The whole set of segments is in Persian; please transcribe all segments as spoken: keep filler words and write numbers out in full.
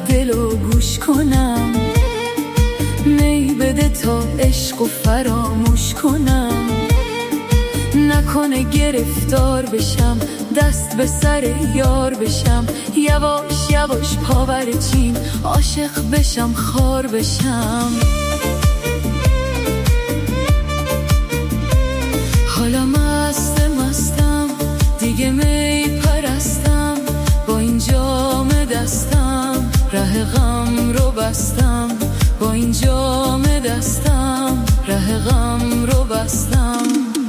دلو گوش کنم، می بده تا عشق و فراموش کنم. نکنه گرفتار بشم، دست به سر یار بشم، یواش یواش پاورچین عاشق بشم، خار بشم. حالا مست مستم دیگه می پرستم، با این جام دستم ره غم رو بستم، با این جام دستم ره غم رو بستم.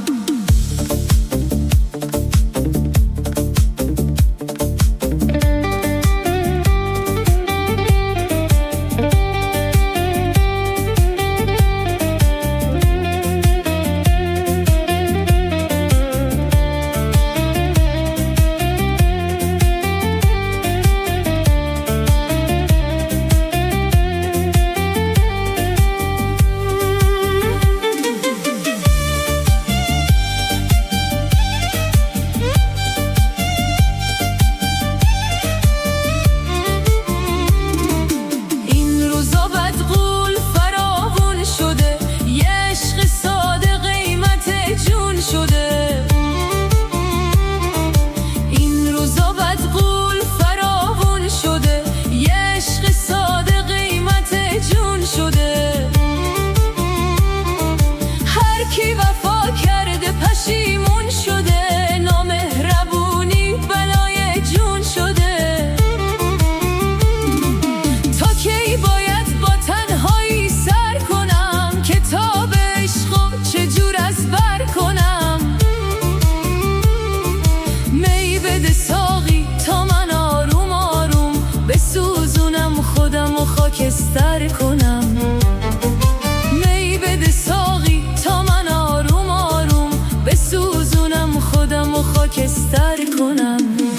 خاکستر کنم، می بده ساقی تا من آروم آروم بسوزونم خودم و خاکستر کنم.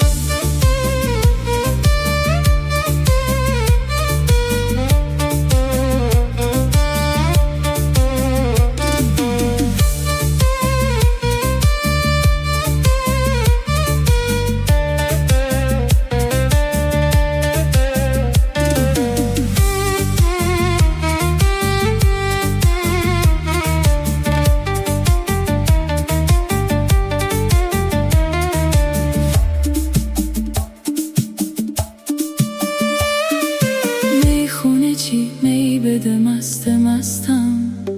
می بده مست مستم،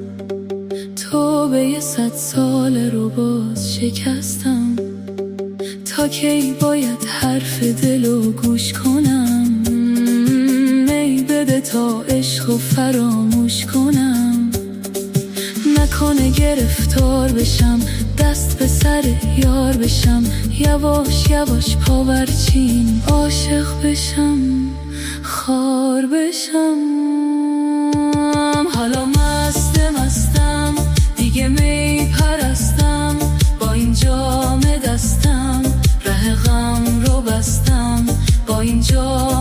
توبه صد سال رو باز شکستم. تا کی باید حرف دلو گوش کنم، می بده تا عشق و فراموش کنم. نکنه گرفتار بشم، دست به سر یار بشم، یواش یواش پاورچین عاشق بشم، خار بشم. حالا مست مستم دیگه می پرستم، با این جام دستم ره غم رو بستم، با این جام